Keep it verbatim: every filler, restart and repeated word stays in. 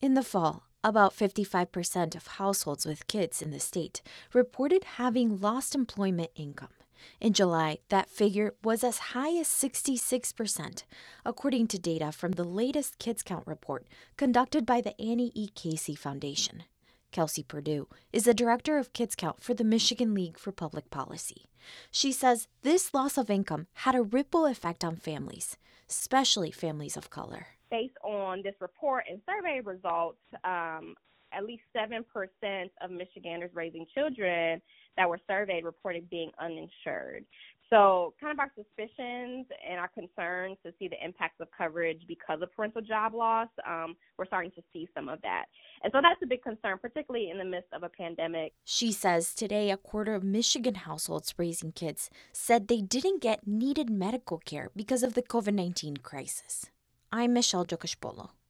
In the fall, about fifty-five percent of households with kids in the state reported having lost employment income. In July, that figure was as high as sixty-six percent, according to data from the latest Kids Count report conducted by the Annie E. Casey Foundation. Kelsey Perdue is the director of Kids Count for the Michigan League for Public Policy. She says this loss of income had a ripple effect on families, especially families of color. Based on this report and survey results, um, at least seven percent of Michiganders raising children that were surveyed reported being uninsured. So kind of our suspicions and our concerns to see the impacts of coverage because of parental job loss, um, we're starting to see some of that. And so that's a big concern, particularly in the midst of a pandemic. She says today a quarter of Michigan households raising kids said they didn't get needed medical care because of the COVID nineteen crisis. I'm Michelle Jokoshpolo.